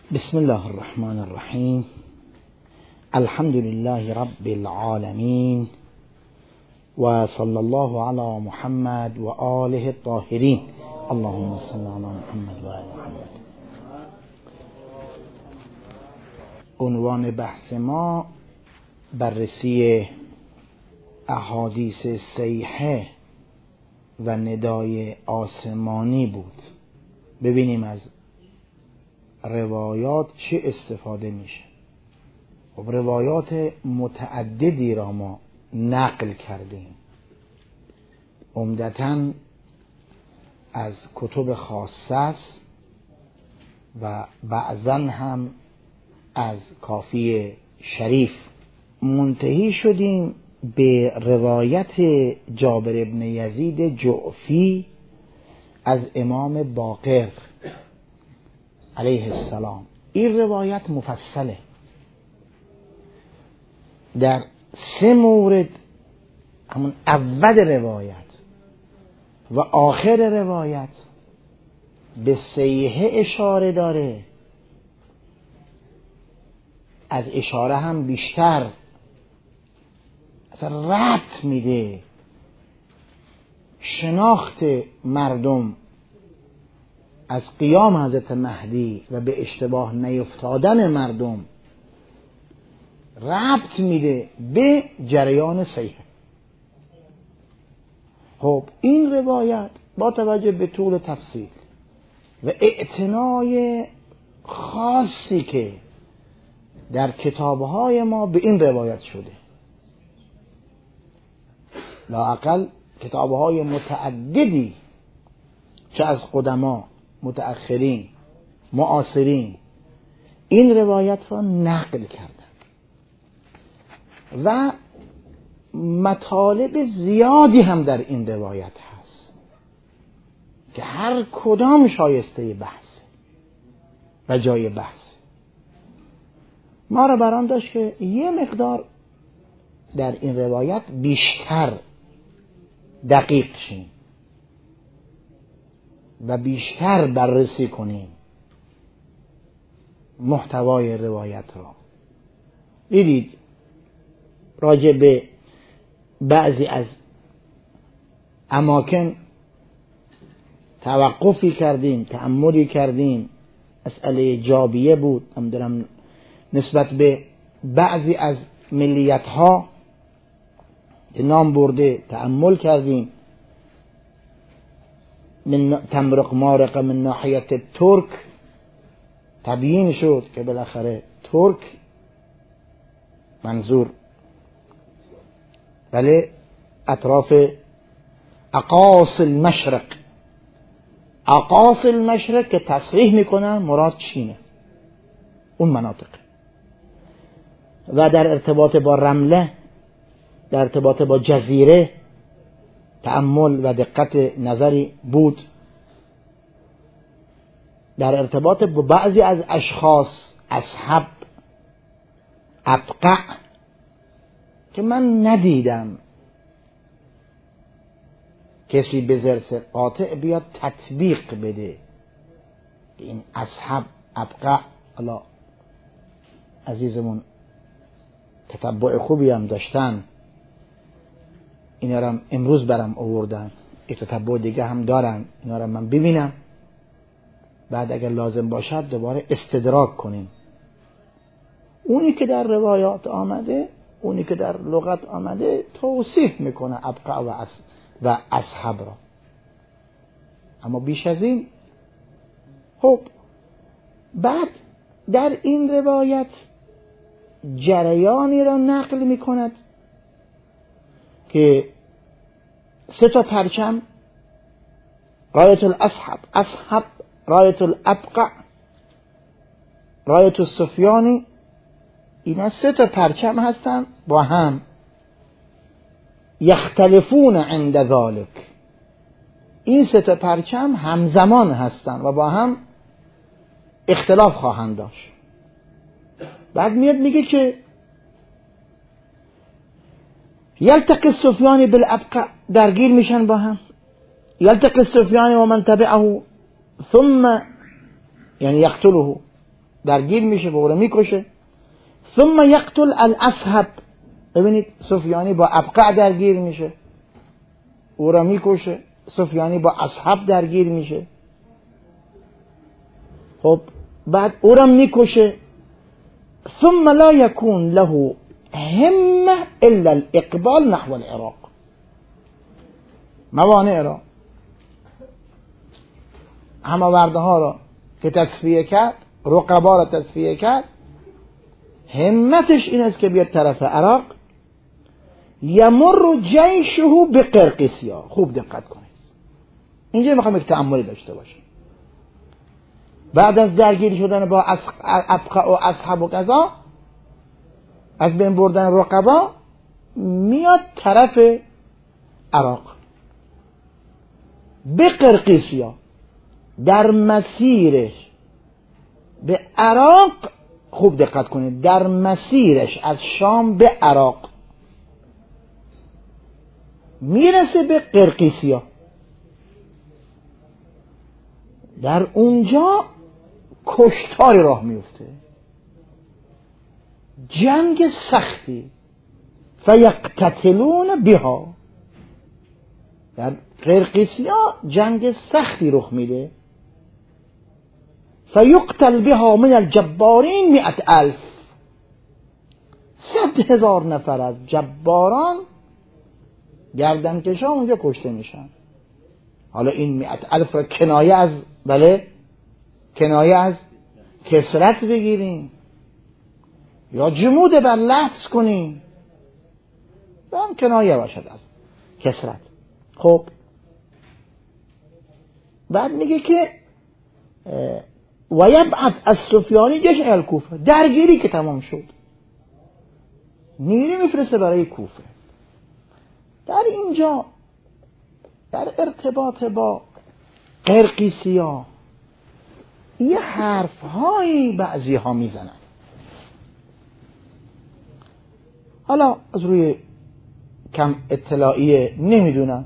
بسم الله الرحمن الرحیم. الحمد لله رب العالمین و صلی الله علی محمد و آله الطاهرین. اللهم صل علی محمد و آل محمد. عنوان بحث ما بررسی احادیث صحیحه و ندای آسمانی بود. ببینیم از روایات چه استفاده میشه. خب روایات متعددی را ما نقل کردیم، عمدتاً از کتب خاصه است و بعضاً هم از کافی شریف. منتهی شدیم به روایت جابر بن یزید جعفی از امام باقر علیه السلام. این روایت مفصله، در 3 مورد، همون اول روایت و آخر روایت، به صحیحه اشاره داره. از اشاره هم بیشتر اصلا ربط میده شناخت مردم از قیام حضرت مهدی و به اشتباه نیفتادن مردم، ربط میده به جریان صحیح. خب این روایت با توجه به طول تفصیل و اعتنای خاصی که در کتابهای ما به این روایت شده، لااقل کتابهای متعددی چه از قدما، متأخرین، معاصرین، این روایت را نقل کردن و مطالب زیادی هم در این روایت هست که هر کدام شایسته بحث و جای بحث. ما را بران داشت که یه مقدار در این روایت بیشتر دقیق شیم و بیشتر بررسی کنیم محتوای روایت را. دیدید راجع به بعضی از اماکن توقفی کردیم، تأملی کردیم. مسئله جابیه بود، نمیدونم نسبت به بعضی از ملیت ها که نام برده تأمل کردیم. من تمرق مارق من ناحیت ترک تبیین شد که بالاخره ترک منظور بله اطراف اقاصی المشرق، اقاصی المشرق که تصریح میکنن مراد چینه، اون مناطق. و در ارتباط با رمله، در ارتباط با جزیره تأمل و دقت نظری بود. در ارتباط با بعضی از اشخاص، اصحاب ابقع، که من ندیدم کسی به ضرس قاطع بیاد تطبیق بده که این اصحاب ابقع، الله عزیزمون تتبع خوبی هم داشتن، اینا رو امروز برام آوردن، یک تتبع دیگه هم دارن، اینا رو من ببینم، بعد اگر لازم باشد دوباره استدراک کنیم. اونی که در روایات آمده، اونی که در لغت آمده توصیف میکنه ابقع و اصحاب را، اما بیش از این. خب بعد در این روایت جریانی را نقل میکند که 3 پرچم، رایت الاصحاب، اصحاب، رایت الابقع، رایت السفیانی، اینا 3 پرچم هستن با هم. یختلفون عند ذلك، این 3 پرچم همزمان هستن و با هم اختلاف خواهند داشت. بعد میاد میگه که یلتقی السفیانی بالابقع، درگیر میشن با هم. یلتقی السفیانی و من تبعه ثم یعنی یقتله، درگیر میشه و او رو میکشه. ثم یقتل الاصحب، ببینید سفیانی با ابقع درگیر میشه، او را میکشه. سفیانی با اصحب درگیر میشه، خب بعد او را میکشه. ثم لا يكون له همه الا الاقبال نحو العراق. موانع را، هماورده ها را که تصفیه کرد، رقبا را تصفیه کرد، همتش این است که بیاد طرف عراق. یمر جیشه به قرقیسیا. خوب دقت کنید، اینجا میخوام یک تأملی داشته باشیم. بعد از درگیری شدن با ابقع و اصحاب و قضا، از بین بردن رقبا، میاد طرف عراق به قرقیسیا. در مسیرش به عراق، خوب دقت کنید، در مسیرش از شام به عراق میرسه به قرقیسیا. در اونجا کشتاری راه میفته، جنگ سختی. فیقتتلون بها، در قرقیسیا جنگ سختی رخ میده. فیقتل بها من الجبارین 100,000، 100,000 نفر از جباران گردنکشان اونجا کشته میشن. حالا این 100,000 را کنایه از، بله، کنایه از کثرت بگیریم یا جمود بر لفظ کنیم، و هم کنایه باشد از کثرت. خب بعد میگه که و یبعث از سفیانی جیش اهل کوفه. درگیری که تمام شد، نیروی میفرسته برای کوفه. در اینجا در ارتباط با قرقیسیا یه حرف هایی بعضی ها میزنن. حالا از روی کم اطلاعیه نمیدونم،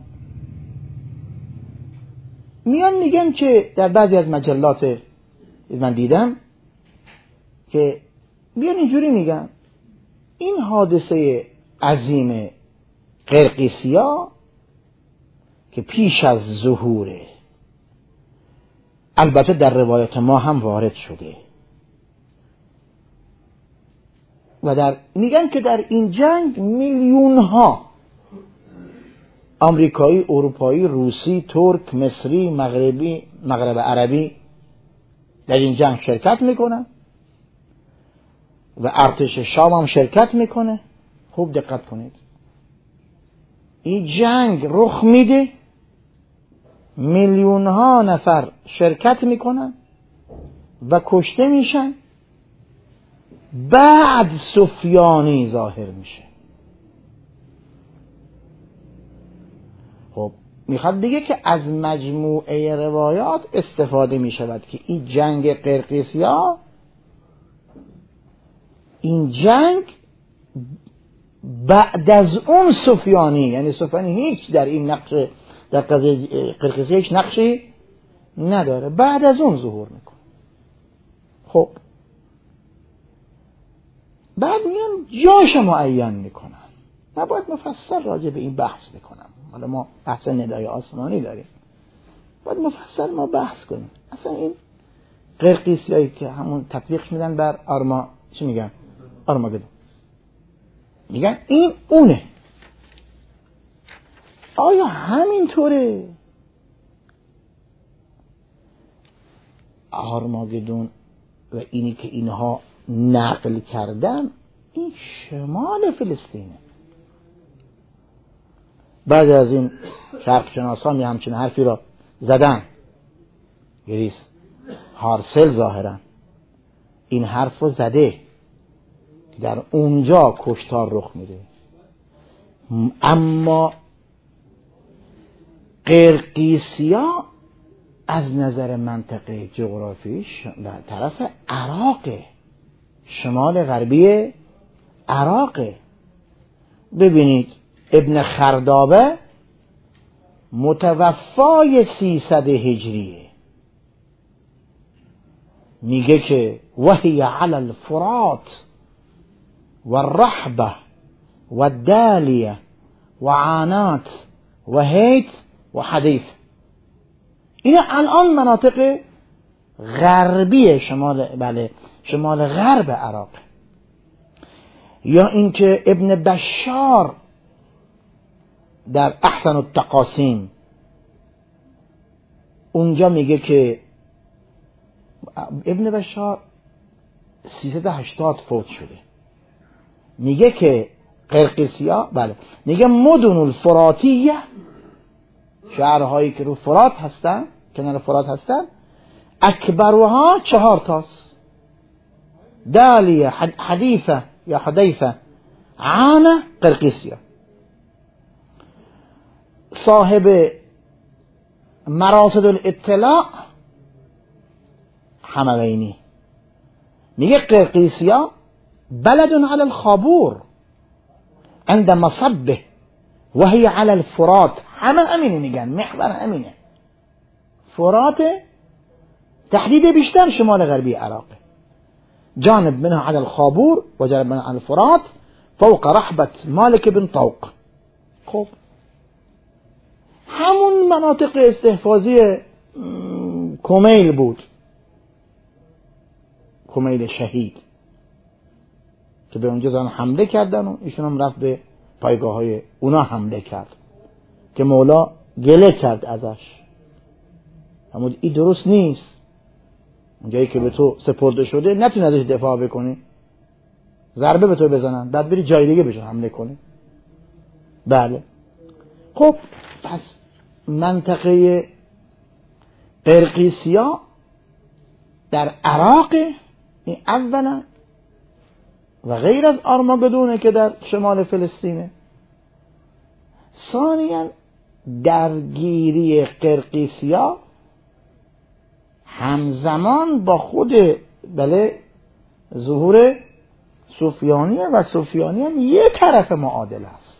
میان میگن که در بعضی از مجلات من دیدم که میان اینجوری میگن این حادثه عظیم قرقیسیا که پیش از ظهوره، البته در روایت ما هم وارد شده، و میگن که در این جنگ میلیون ها آمریکایی، اروپایی، روسی، ترک، مصری، مغرب عربی در این جنگ شرکت میکنن و ارتش شام هم شرکت میکنه. خوب دقت کنید، این جنگ رخ میده، میلیون ها نفر شرکت میکنن و کشته میشن. بعد سفیانی ظاهر میشه. خب میخواد بگه که از مجموعه روایات استفاده میشود که این جنگ قرقیسیا، این جنگ بعد از اون سفیانی، یعنی سفیانی هیچ در این نقش، در قضیه قرقیسیا هیچ نقشی نداره، بعد از اون ظهور میکنه. خب بعد میان جاش معین میکنن. نباید مفصل راجع به این بحث بکنم، حالا ما بحث ندای آسمانی داریم، باید مفصل ما بحث کنیم. اصلا این قرقیسیایی که همون تطبیقش میدن بر چی میگن؟ آرماگدون. میگن این اونه. آیا همینطوره؟ آرماگدون و اینی که اینها نقل کردن، این شمال فلسطینه. بعضی از این شرق شناسان همچین حرفی را زدن، گریس هارسل ظاهرا این حرف رو زده که در اونجا کشتار رخ میده. اما قرقیسیا از نظر منطقه جغرافیش به طرف عراقه، شمال غربی عراقه. ببینید ابن خردابه متوفای 300 هجریه، میگه که وهی علی الفرات و الرحبه و الدالیه و عانات و هیت و حدیث. این الان مناطق غربی شمال غرب عراق. یا اینکه ابن بشار در احسن التقاسیم اونجا میگه که ابن بشار 380 فوت شده، میگه که قرقیسیا میگه مدن الفراتیه، شهرهایی که رو فرات هستن، کنار فرات هستن، اکبرها 4 تاست: دالیه، حدیثه یا حدیثه، عانه، قرقیسیا. صاحب مراصد الاطلاع حموینی میگه قرقیسیا بلد على الخابور عند مصبه وهي على الفرات. همه امینه میگن، محور امینه. فرات تحدید بیشتر شمال غربی عراق، جانب منها على الخابور و جانب منها على الفرات فوق رحبة مالك بن طوق. خب همون مناطق استحفاظی کمیل بود، کمیل شهید که به اونجا زن حمله کردن و ایشون هم رفت به پایگاه های اونا حمله کرد که مولا گله کرد ازش. اما این درست نیست، اونجایی که به تو سپرده شده نتونی ازش دفاع بکنی، ضربه به تو بزنن بعد بری جای دیگه بهشون حمله کنی. بله. خب پس منطقه قرقیسیا در عراق این اولا و غیر از آرماگدونه که در شمال فلسطینه. ثانیاً درگیری قرقیسیا همزمان با خود ظهور سفیانیه و سفیانی هم یه طرف معادل است،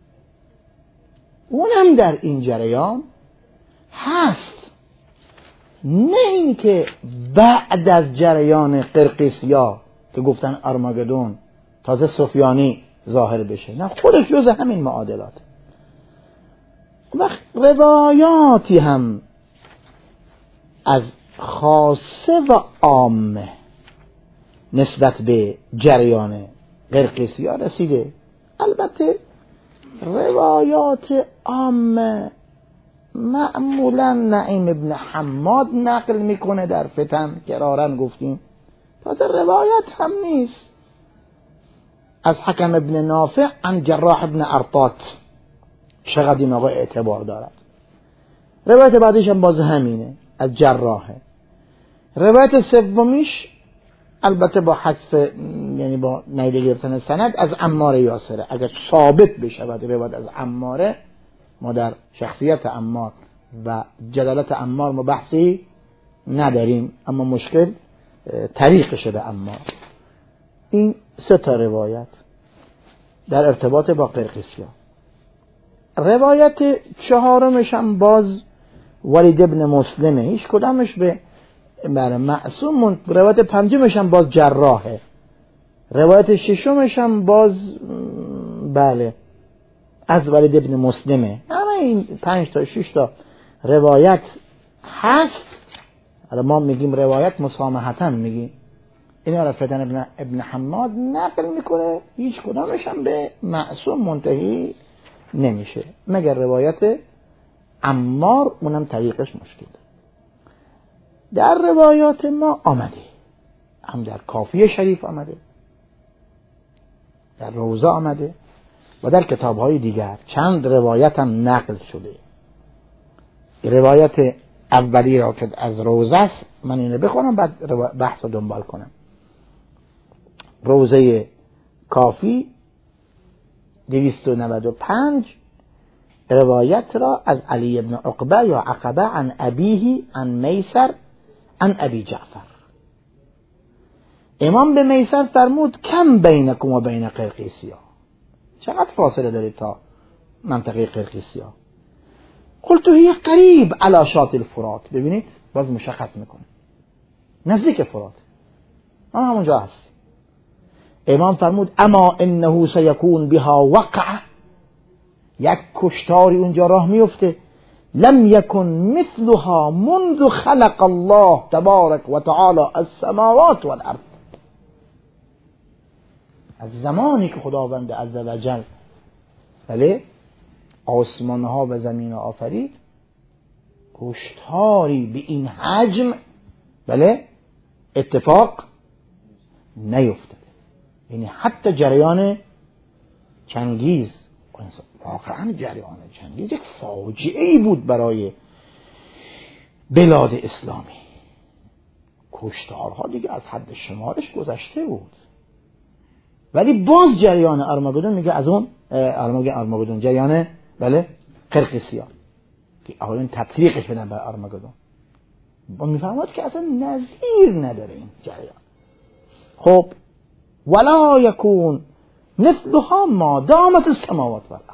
اونم در این جریان هست. نه این که بعد از جریان قرقیسیا که گفتن آرماگدون تازه سفیانی ظاهر بشه، نه، خودش جز همین معادلات. وقت روایاتی هم از خاصه و عامه نسبت به جریان قرقیسیا رسیده. البته روایات عامه معمولا نعیم ابن حماد نقل میکنه در فتن که رارن گفتیم، تازه روایت هم نیست. از حکم ابن نافع عن جراح ابن ارطات، چقدر این آقا اعتبار دارد. روایت بعدیش هم باز همینه، از جراحه. روایت سومیش البته با حذف، یعنی با نیده گرفتن سند، از عمار یاسره. اگر ثابت بشه بعد روایت از عماره، ما در شخصیت عمار و جلالت عمار ما بحثی نداریم، اما مشکل طریقشه به عمار. این 3 تا روایت در ارتباط با قرقیسیا. روایت 4مش هم باز ولید ابن مسلمه، هیچ کدامش به معصوم. روایت 5مش هم باز جراحه. روایت 6مش هم باز از ولید ابن مسلمه. همه این 5 تا 6 تا روایت هست. ما میگیم روایت مسامحتاً میگیم. اینا را فتن ابن حماد نقل میکنه، هیچ کدامش هم به معصوم منتهی نمیشه مگر روایت عمار، اونم طریقش مشکل داره. در روایات ما آمده، هم در کافیه شریف آمده، در روزه آمده و در کتاب‌های دیگر چند روایت هم نقل شده. روایت اولی را که از روزه است من اینو بخونم بعد بحث رو دنبال کنم. روزه کافی 295 روایت را از علی ابن عقبه یا عقبه عن ابیه عن میسر عن ابی جعفر. امام به میسر فرمود کم بینکم و بین قرقیسیا، چقدر فاصله دارید تا منطقه قرقیسیا؟ قلت هی قریب علی شاطئ الفرات. ببینید باز مشخص میکنه نزدیک فرات، ما همونجا هست. امام فرمود اما انه سیکون بها وقع، یک کشتاری اونجا راه میفته، لم یکن مثلها منذ خلق الله تبارک و تعالی السماوات والارض، از زمانی که خداوند عزوجل بله آسمان ها و زمین ها آفرید، کشتاری به این حجم بله اتفاق نیفتاد. یعنی حتی جریان چنگیز، واقعا جریان چنگیز یک فاجعه ای بود برای بلاد اسلامی. کشتارها دیگه از حد شمارش گذشته بود. ولی باز جریان ارمگدون میگه از اون ارمگدون جریان بله قرقیسیان که آقایون تطریقش بدن به ارمگدون، با میفهمد که اصلا نظیر نداره این جریان. خب ولا یکون مثلها ما دامت السماوات والارض،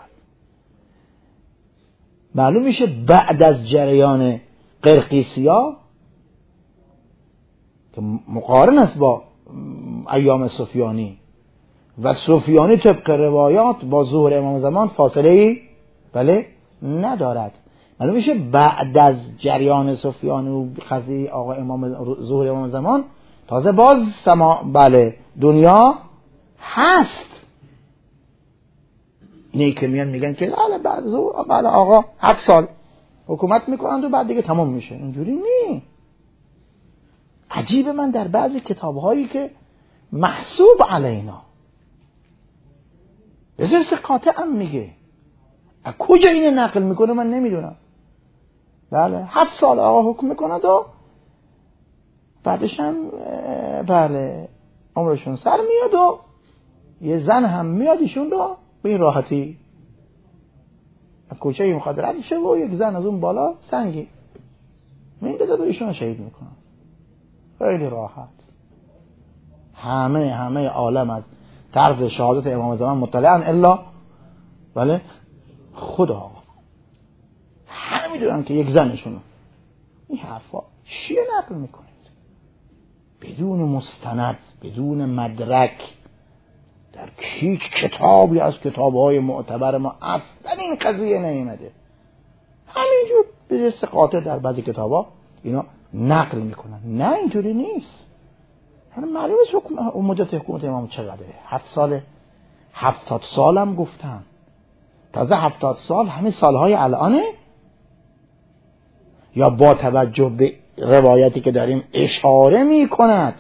معلوم میشه بعد از جریان قرقیسیا که مقارن است با ایام سفیانی و سفیانی طبق روایات با ظهور امام زمان فاصله ای بله ندارد، معلوم میشه بعد از جریان سفیانی و قضیه آقا ظهور امام زمان تازه باز بله دنیا هست. اینه که میگن که بعد آقا 7 سال حکومت میکنند و بعد دیگه تمام میشه، اینجوری نی. عجیبه من در بعضی کتابهایی که محسوب علینا بذار قاطعا میگه، از کجا اینو نقل میکنه من نمیدونم. بله 7 سال آقا حکم میکند و بعدش هم بله عمرشون سر میاد و یه زن هم میاد ایشون رو به این راحتی کوچه میخواد رد شه و یک زن از اون بالا سنگی میندازه و ایشون رو شهید میکنه. خیلی راحت. همه عالم از طرز شهادت امام زمان مطلعن الا بله خدا، همه میدونن که یک زنشونه. این حرفا چیه نقل میکنید بدون مستند بدون مدرک؟ در هیچ کتابی از کتابهای معتبر ما اصلا این قضیه نیامده. همینجور به دست قاطع در بعضی کتابا اینا نقل میکنن. نه اینجوری نیست. معلومه مدت حکومت امام چقدره؟ 70 سال هم گفتن. تازه 70 سال همین سالهای الانه یا با توجه به روایتی که داریم اشاره میکند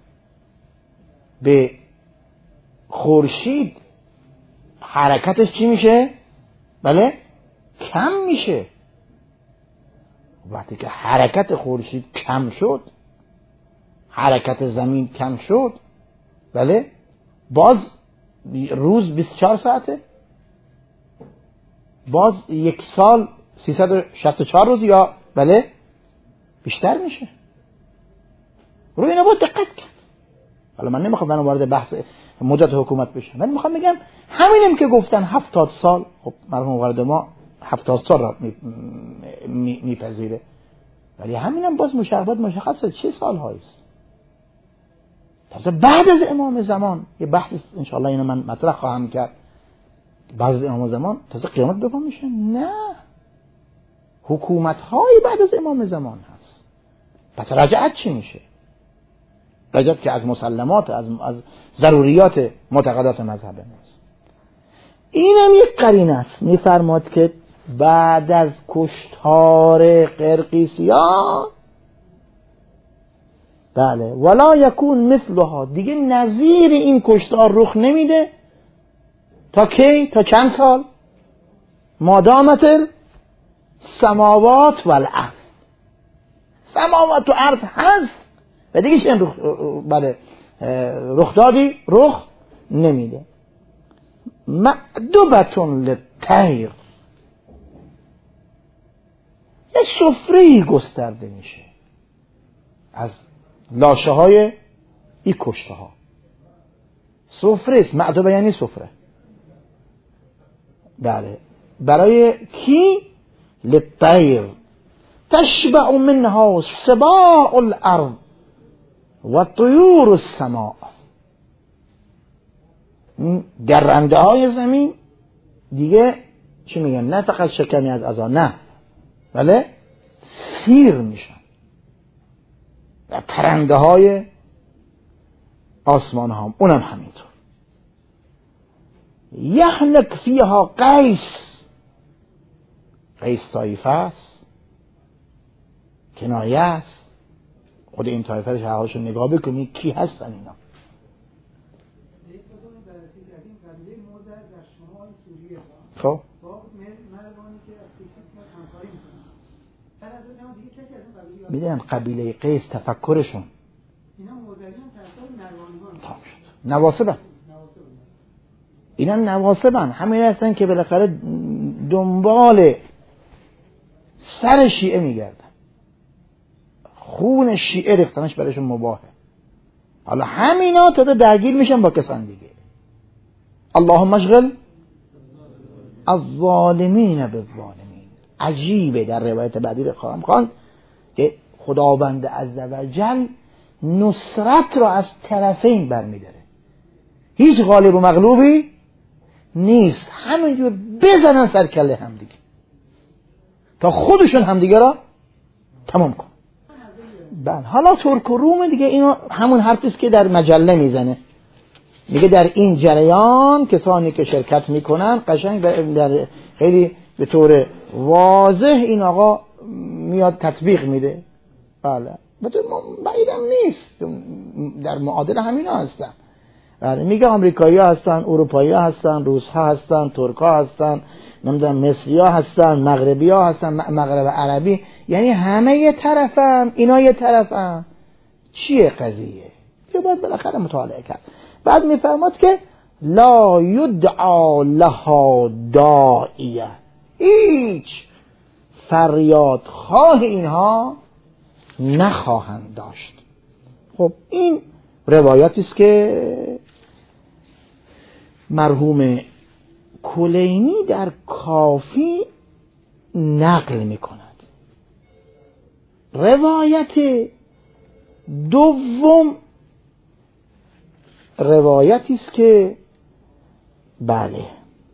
به خورشید حرکتش چی میشه؟ بله کم میشه. وقتی که حرکت خورشید کم شد، حرکت زمین کم شد، بله باز روز 24 ساعته، باز یک سال 364 روز یا بله بیشتر میشه. روی اینا باید دقت کرد. حالا من نمیخوام وارد بحث مدت حکومت بشم، من میخوام بگم همینم که گفتن 70 سال، خب مرحوم وارد ما 70 سال را میپذیره، ولی همینم باز مشخصه چه سالهاییست. تازه بعد از امام زمان یه بحث انشاءالله اینو من مطرح خواهم کرد، بعد از امام زمان تازه قیامت بپا میشه. نه، حکومت های بعد از امام زمان هست. پس رجعت چی میشه؟ رجعت که از مسلمات از ضروریات معتقدات مذهب ماست. اینم یک قرینه است. میفرماد که بعد از کشتار قرقیسیان بله ولا یکون مثلها، دیگه نظیر این کشتار رخ نمیده تا کی؟ تا چند سال؟ مادامت السماوات والارض، سماوات و ارض هست و دیگه چه رخدادی رخ نمیده. معدوبتون للطیر، یه سفره‌ای گسترده میشه از لاشه های این کشته ها. سفره است، معدوبه یعنی سفره. بله برای کی؟ للطیر تشبع منها سباع الارض، و طیور السماء، درنده های زمین دیگه چی میگن؟ نه فقط شکنی از عذاب، نه بله سیر میشن. و پرنده های آسمان ها اونم همینطور. یهلک فیها قیس، قیس طایفه است، کنایه است. خود این طایفه رو شرحاشو نگاه بکنید کی هستن اینا. خب میدونم قبیله قیس تفکرشون نواسبن، اینا نواسبن، همین هستن که بالاخره دنبال سر شیعه میگردن، خون شیعه ریختنش برایشون مباهه. حالا همینا تا درگیر میشن با کسان دیگه. اللهم اشغل الظالمین بالظالمین. عجیبه در روایت بعدی رو خواهم خواند که خداوند عزوجل نصرت رو از طرفین برمیداره، هیچ غالب و مغلوبی نیست، همینجور بزنن سر کله همدیگه تا خودشون همدیگه را تمام کن. حالا ترک و روم دیگه اینو همون حرفیست که در مجله میزنه، میگه در این جریان کسانی که شرکت میکنن قشنگ در خیلی به طور واضح این آقا میاد تطبیق میده. بله بعیدم نیست در معادل همینا هستن. بله میگه آمریکایی ها هستن، اروپایی ها هستن، روس ها هستن، ترک ها هستن، نمیدونم مصری ها هستن، مغربی ها هستن، مغرب عربی، یعنی همه یه طرفن، اینا یه طرفن. چیه قضیه؟ که باید بالاخره مطالعه کرد. بعد میفرماد که لا یدعا لها داعیه، هیچ فریاد خواه اینها نخواهند داشت. خب این روایتی است که مرحوم کلینی در کافی نقل میکند. روایت دوم روایتی است که بله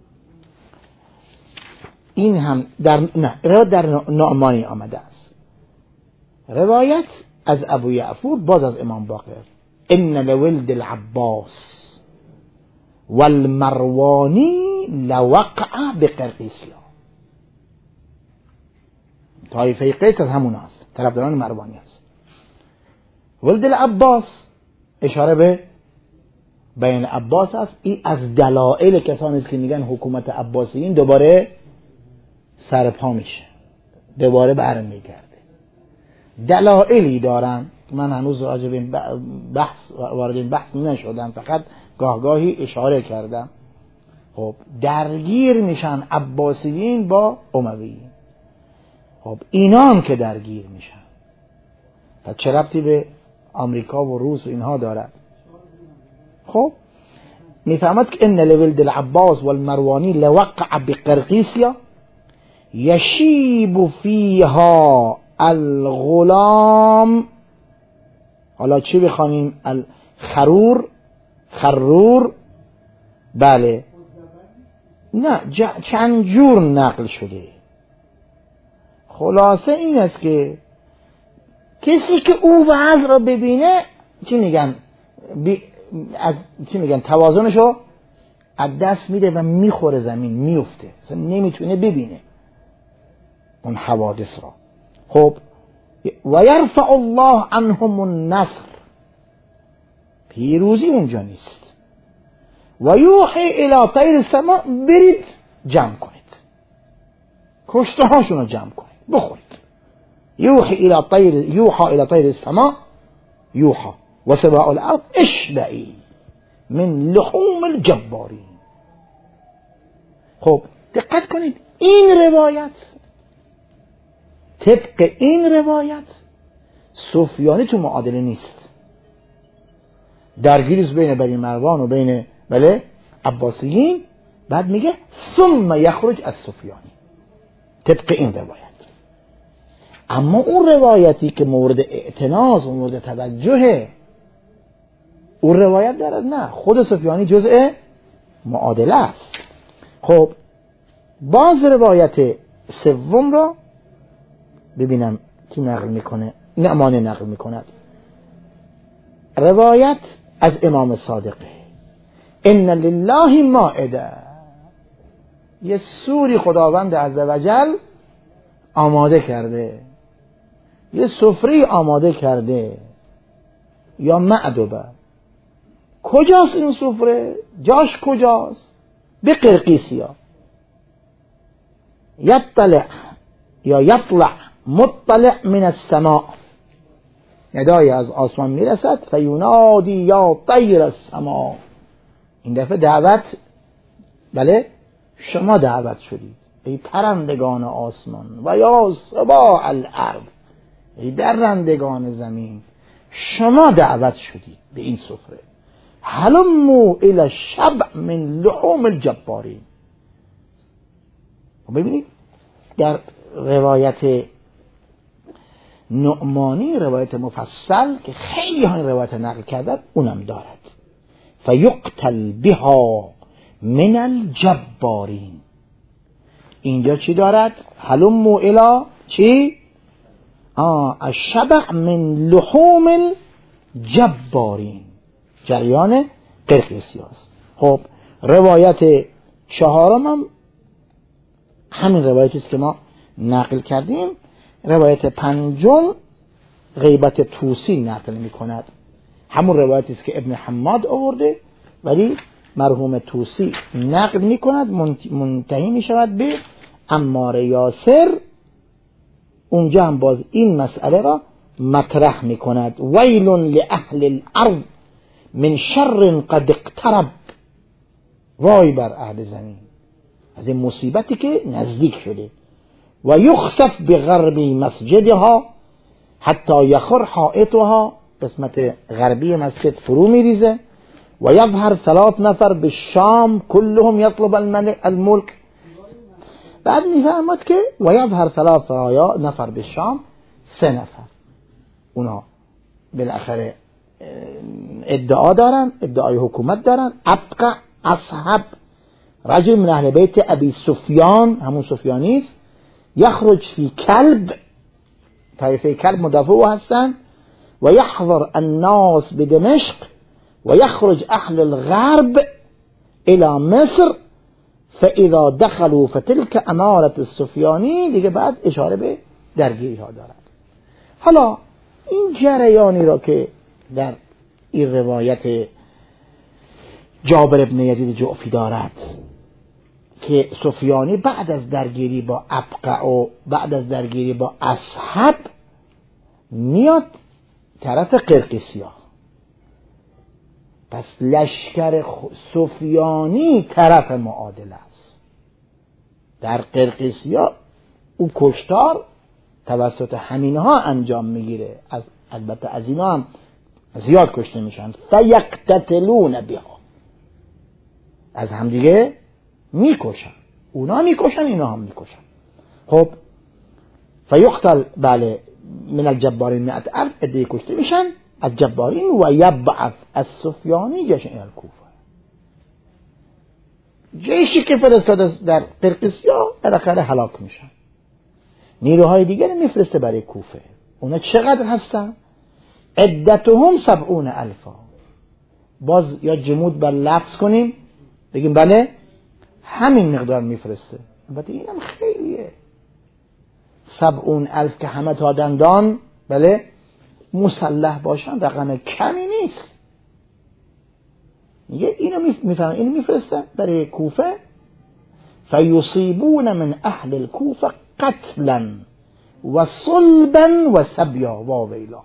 این هم در نعمانی آمده است. روایت از ابو یعفور باز از امام باقر، ان لولد العباس والمروانی لوقع بقرقیسیا. طایفه قیس از همون هست، طرفداران مروانی هست. ولد العباس اشاره به بین عباس است. این از دلائل کسانی است که میگن حکومت عباسیین دوباره سرپا میشه، دوباره برمیگرده. دلائلی دارن، من هنوز راجع به این وارد این بحث نشدم، فقط گاهگاهی اشاره کردم. خب درگیر میشن عباسیین با امویین. خب اینا هم که درگیر میشن، پس چه ربطی به آمریکا و روس و اینها دارد؟ خب میفهمد که ان لولد العباس والمروانی لوقع بقرقیسیا یشیب فیها الغلام. حالا چی بخوانیم؟ خرور. بله نه چند جور نقل شده. خلاصه این است که کسی که او وضع را ببینه چی میگن توازنشو از دست میده و میخوره زمین، میفته، اصلا نمیتونه ببینه اون حوادث را. خب و یرفع الله عنهم النصر، پیروزی اونجا نیست. و یوحی الی طیر السماء، برید جمع کنید، کشته هاشون رو جمع کنید بخورید. یوحی الی طیر السماء یوحا و سباع الارض اشبعی من لحوم الجبارین. خب دقت کنید، این روایت طبق این روایت سفیانی تو معادله نیست، درگیریست بین بنی مروان و بین عباسیین. بعد میگه ثم یخرج از سفیانی، طبق این روایت. اما اون روایتی که مورد اعتناز و مورد توجهه اون روایت دارد نه، خود سفیانی جزء معادله است. خب باز روایت سوم را ببینم کی نقل میکنه. نعمان نقل میکند روایت از امام صادقه: ان لله مائده، یه سوری خداوند عزوجل آماده کرده، یه سفره آماده کرده، یا معدبه. کجاست این سفره؟ جاش کجاست؟ به قرقیسیا. یطلع یا یطلع مطلع من السماء، ندای از آسمان میرسد. فینادی یا طیر السماء، این دفعه دعوت، بله شما دعوت شدید ای پرندگان آسمان، و یا صباح الارض، ای درندگان زمین، شما دعوت شدید به این سفره. هلموا الی الشبع من لحوم الجبارین. ببینید در روایت نعمانی، روایت مفصل که خیلی ها این روایت نقل کردن، اونم دارد: فیقتل بها من الجبارین. اینجا چی دارد؟ هلموا الی چی؟ الشبع من لحوم الجبارین، جریان قرقیسیاست. خب روایت چهارم هم همین روایتی است که ما نقل کردیم. روایت پنجم غیبت طوسی نقل می کند، همون روایتی است که ابن حماد آورده، ولی مرحوم طوسی نقل می کند، منتهی می شود به عمار یاسر. اونجا هم باز این مسئله را مطرح می کند: ویل لأهل الارض من شر قد اقترب. وای بر اهل زمین از این مصیبتی که نزدیک شده. و یخسف بغرب مسجدها حتی یخر حائطها، قسمت غربی مسجد فرو میریزه. و یظهر 3 نفر بالشام كلهم یطلب الملک. بعد میفهمد که و یظهر 3 نفر بالشام، 3 نفر اونا بالاخره ادعا دارن، ادعای حکومت دارن. ابقع اصحاب رجل من اهل بیت ابی سفیان، همون سفیانی است، یخرج فی کلب، طایفه کلب مدافع هستند. و یحضر الناس بدمشق و یخرج اهل الغرب الى مصر فاذا دخلوا فتلك امارت السفیانی. دیگه بعد اشاره به درگیری ها دارد. حالا این جریانی را که در این روایت جابر ابن یزید جعفی دارد که سفیانی بعد از درگیری با ابقع و بعد از درگیری با اصحاب میاد طرف قرقیسیا، پس لشکر سفیانی طرف معادل است. در قرقیسیا او کشتار توسط همینها انجام میگیره، البته از اینا هم زیاد کشته میشن. فیقتتلون بها، از همدیگه میکشن، اونا میکشن اینا هم میکشن. خب فیقتل بله من الجبارین 100 الف، ادهی کشته میشن از جبارین. و یبعث از سفیانی جیش الکوفه، جیشی که فرستاده در قرقیسیا بالاخره هلاک میشن. نیروهای دیگر میفرسته برای کوفه. اونا چقدر هستن؟ عدتهم 70,000. باز یا جمود بر لفظ کنیم بگیم بله همین مقدار میفرسته، البته اینم خیلیه. 70,000 که همه تا دندان بله مسلح باشن رقم کمی نیست. میگه اینو میفهمن، اینو میفرستن برای کوفه. فیصیبون من اهل الکوفه قتلا و صلبا و سبیا و ویلا.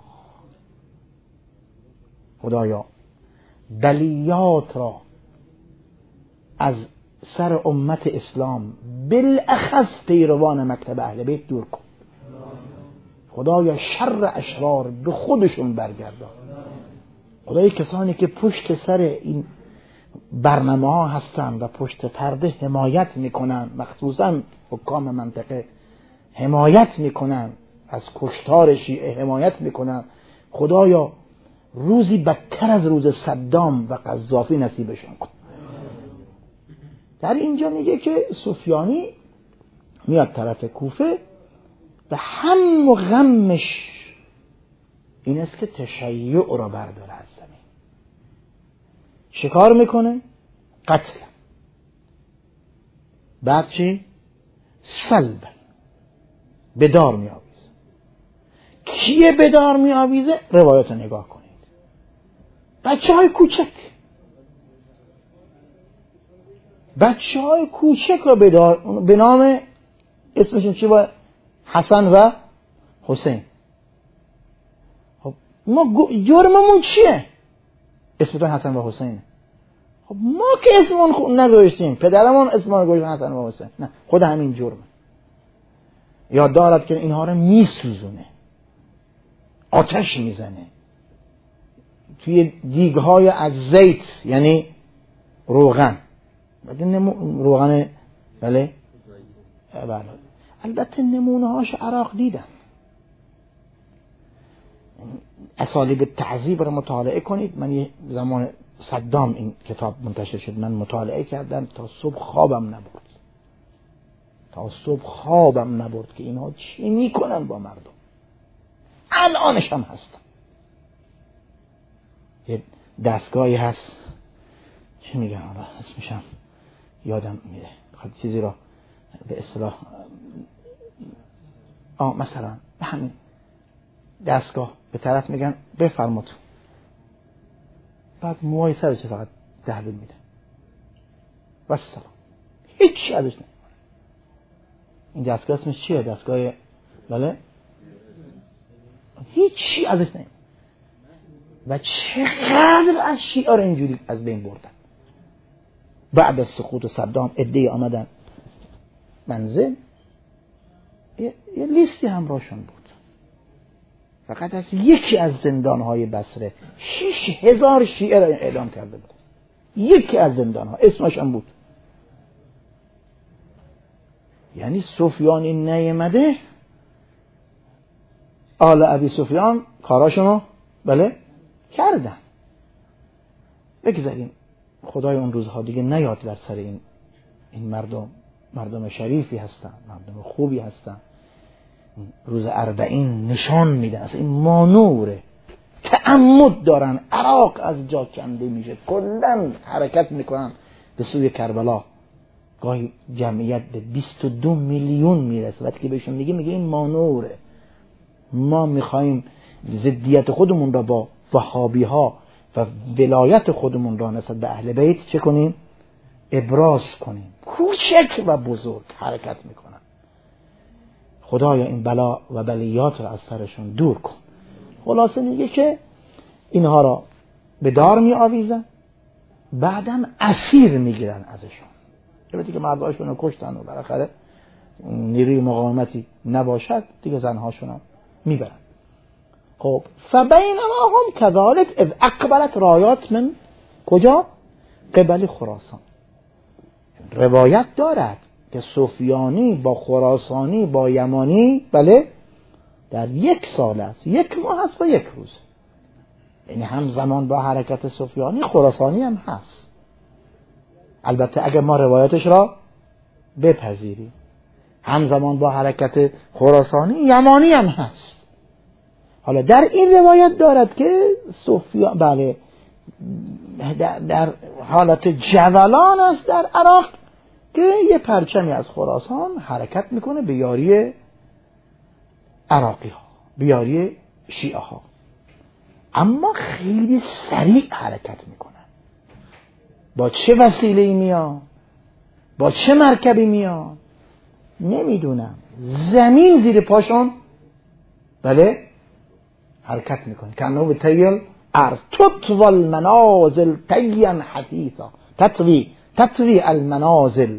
خدایا بلیات را از سر امت اسلام بالاخص پیروان مکتب اهل بیت دور کن. خدایا شر اشرار به خودشون برگردان. خدای کسانی که پشت سر این برنامه ها هستن و پشت پرده حمایت میکنن، مخصوصا حکام منطقه حمایت میکنن، از کشتار شیعه حمایت میکنن، خدایا روزی بدتر از روز صدام و قذافی نصیبشون کن. در اینجا میگه که سفیانی میاد طرف کوفه و هم و غمش این است که تشیع را برداره از زمین. شکار میکنه، قتل. بعد چی؟ سلب، بدار می آویزه. کیه بدار می آویزه؟ روایت نگاه کنید. بچه های کوچک رو بدار، به نام اسمشون چی باید؟ حسن و حسین. خب ما جرممون چیه؟ اسمتون حسن و حسینه. خب ما که اسمون نگوشتیم، پدرمون اسمون گوشتن حسن و حسین. نه، خود همین جرمه. یاد دارد که اینها رو میسوزونه، آتش میزنه توی دیگهای از زیت، یعنی روغن. روغن بله. البته نمونه هاش عراق دیدم. اسالیب تعذیب رو مطالعه کنید. من یه زمان صدام این کتاب منتشر شد، من مطالعه کردم تا صبح خوابم نبرد که اینها چی میکنن با مردم. الانش هم هستم. یه دستگاهی هست، چی میگن حالا اسمشم یادم میره، خب چیزی را به اصطلاح مثلا همین دستگاه به طرف میگن بفرمایید، بعد موهای سرش فقط تحویل میده و سلام، هیچی ازش نمیمونه. این دستگاه اسمش چیه؟ دستگاه بله، هیچی ازش نمیمونه. و چقدر از شیعه را اینجوری از بین بردن. بعد از سقوط صدام عده‌ای آمدن منزل، یه لیستی همراهشون بود. فقط از یکی از زندانهای بصره 6,000 شیعه را اعدام کرده بود. یکی از زندانها اسمش هم بود. یعنی سفیانی نیامده، آل ابی سفیان کاراشونو بله کردن. بگذاریم خدای اون روزها دیگه نیاد بر سر این مردم شریفی هستن، مردم خوبی هستن. روز 40 نشان میدن اصلا این مانوره، تعمد دارن. عراق از جا کنده میشه، کلن حرکت میکنن به سوی کربلا. گاهی جمعیت به 22 میلیون میرسه. وقتی که بهشون میگه این مانوره، ما میخوایم ضدیت خودمون را با وهابی ها و ولایت خودمون را نسبت به اهل بیت چه کنیم؟ ابراز کنیم. کوچک و بزرگ حرکت میکنن. خدایا این بلا و بلیات را از سرشون دور کن. خلاصه میگه که اینها را به دار می آویزن، بعدم اسیر میگیرن ازشون. البته که مرداشون رو کشتن و بالاخره نیروی مقاومتی نباشد دیگه زنهاشون هم میبرن. خب فبینما هم کذالک اذ اقبلت رایات من کجا؟ قبل خراسان. روایت دارد که سفیانی با خراسانی با یمانی بله در 1 سال است، 1 ماه است و 1 روز. یعنی همزمان با حرکت سفیانی خراسانی هم هست. البته اگر ما روایتش را بپذیریم، همزمان با حرکت خراسانی یمانی هم هست. حالا در این روایت دارد که سفیان بله در حالت جولان است در عراق که یه پرچمی از خراسان حرکت میکنه به یاری عراقی ها، به یاری شیعه ها، اما خیلی سریع حرکت میکنن. با چه وسیله‌ای میان، با چه مرکبی میان نمیدونم، زمین زیر پاشون بله حرکت میکنه. کنو به تیل ارز تطوی المنازل تیان حثیثا، تطوی المنازل،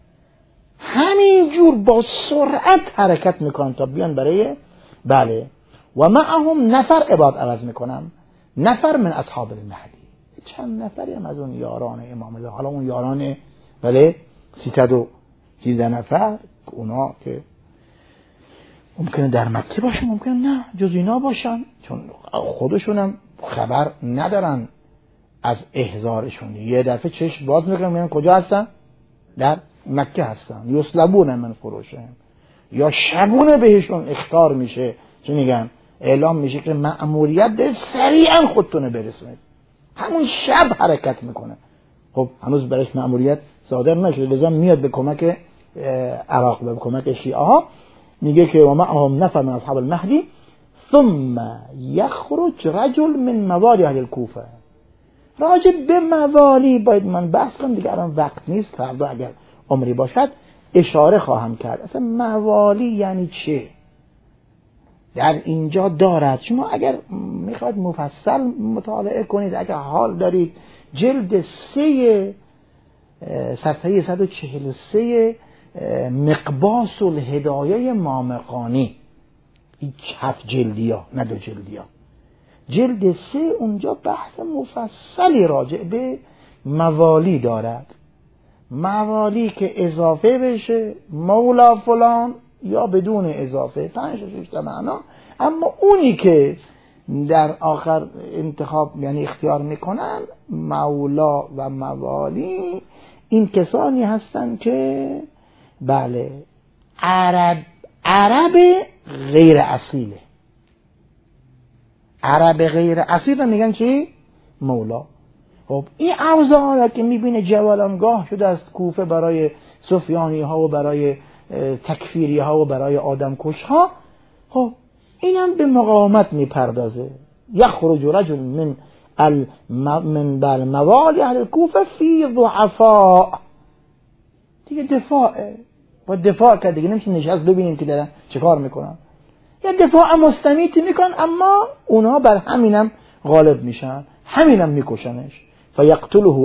همین جور با سرعت حرکت میکنن تا بیان برای بله. و معهم نفر عباد عوض میکنم، نفر من اصحاب المهدی، چند نفری هم از اون یاران امام زمان. حالا اون یاران بله 313 نفر اونا که ممکنه در مکه باشن، ممکنه نه جز اینا باشن، چون خودشونم خبر ندارن از احضارشون. یه دفعه چشم باز میکنن میگن کجا هستن؟ در مکه هستن. یسلبون من فروشهم، یا شبونه بهشون اخطار میشه، چه میگن اعلام میشه که مأموریت ده سریعا خودتونه برسونید، همون شب حرکت میکنه. خب هنوز برایش مأموریت صادر نشده، لذا میاد به کمک عراق، به کمک شیعه ها. میگه که و معهم نفر من اصحاب المهدی ثم یخرج رجل من موالی اهل الکوفه. راجع به موالی باید من بحث کنم دیگه، الان وقت نیست، فردا اگر عمری باشد اشاره خواهم کرد. اصلا موالی یعنی چه در اینجا دارد. شما اگر میخواید مفصل مطالعه کنید، اگر حال دارید، جلد 3 صفحه 143 مقباس الهدایه مامقانی، این 7 جلدی ها نه 2 جلدی ها، جلد 3 اونجا بحث مفصلی راجع به موالی دارد. موالی که اضافه بشه مولا فلان یا بدون اضافه، 5 تا معنا. اما اونی که در آخر انتخاب یعنی اختیار میکنن مولا و موالی، این کسانی هستند که بله عرب غیر اصیله. عرب غیر اصیل میگن چی؟ مولا. خب این اوضاع که میبینه جوالانگاه شده از کوفه برای سفیانی ها و برای تکفیری ها و برای آدم کش ها، خب اینم به مقاومت میپردازه. یخرج رجل من موالی اهل الکوفه فی ضعفاء، دیگه دفاعه، با دفاع کرد دیگه، نمیشه نشست ببینیم که دارن چه کار میکنن. یا دفاع مستمیتی میکن، اما اونها بر همینم غالب میشن، همینم میکشنش. فیقتله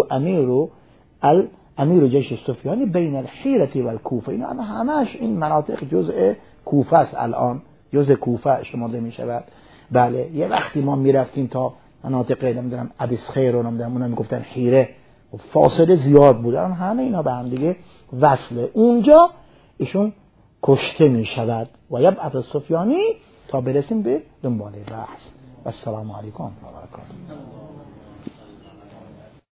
امیر جیش سفیانی بین الحیرة و الکوفه. اینا همش این مناطق جزء کوفه است، الان جزء کوفه شمرده میشود. بله یه وقتی ما میرفتیم تا مناطق نمیدونم ابیسخیر و نمیدونم اونا میگفتن حیره، فاصله زیاد بود، همه اینا به هم دیگه وصله. اونجا ایشون کشته میشود و یبعث سفیانی تا برسیم به دنباله بحث. السلام علیکم و برکاته.